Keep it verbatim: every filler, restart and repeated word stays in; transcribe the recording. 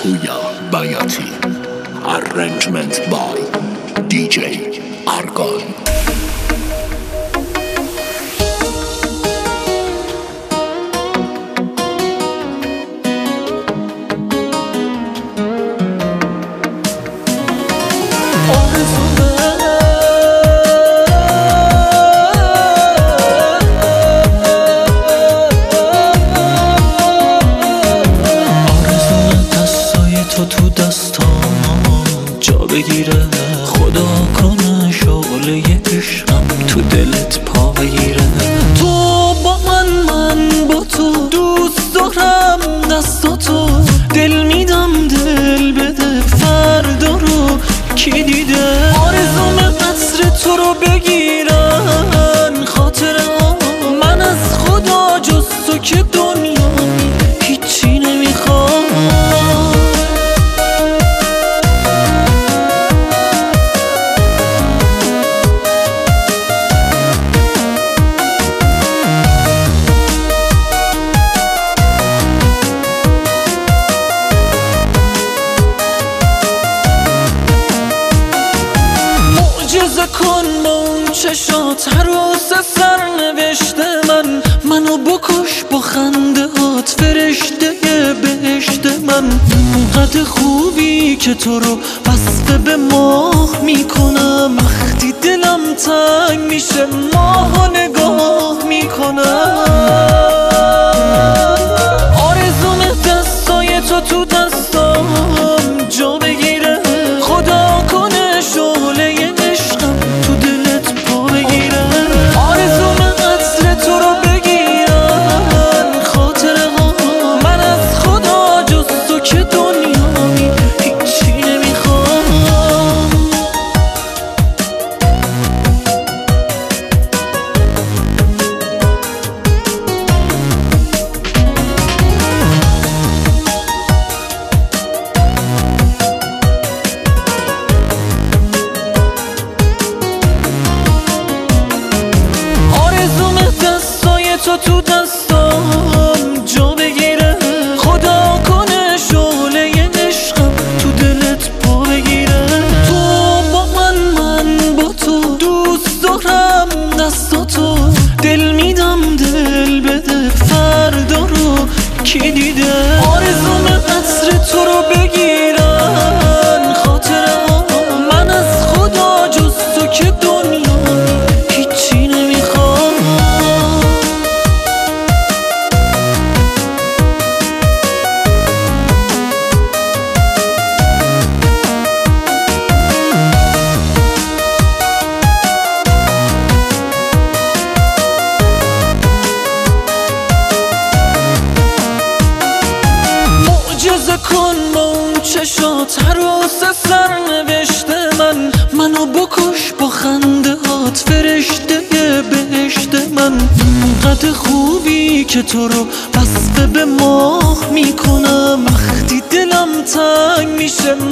Puya Bayati. Arrangement by دی جی Argon. تو دستام جا بگیره، خدا کنه شعله عشقم تو دلت پا بگیره. تو با من، من با تو، دوست دارم دستاتو، دل میدم دل بده، فردا رو کی دیده. آرزوم قصر تو رو بگیرن خاطره ها، من از خدا جز تو که دنیا هیچی نمیخوام. معجزه کن با اون چشات، عروس سرنوشته من، منو بکش با خنده هات، فرشته بهشت من. قد خوبی که تو رو وصف به ماه میکنم، وقتی دلم تنگ میشه ماه نگاه میکنم. آرزوم دستای تو تو دستام جا بگیره، خدا کنه شعله عشقم تو دلت پا بگیره. آرزوم قصر تو رو بگیرن خاطره ها، من از خدا جز تو که دنیایی هیچی نمیخوام. تو تو دستام جا بگیره، خدا کنه شعله عشقم تو دلت پا بگیره. تو با من، من با تو، دوست دارم دستاتو، دل میدم دل بده، فردا رو کی دیده. آرزوم قصر تو رو بگیرن خاطره ها، من از خدا جز تو که دنیا هیچی نمیخوام. معجزه کن با اون چشات، عروس سرنوشته من، منو بکش با خنده هات، فرشته بهشت من. قد خوبی که تو رو وصف به ماه میکنم، وقتی دلم تنگ میشه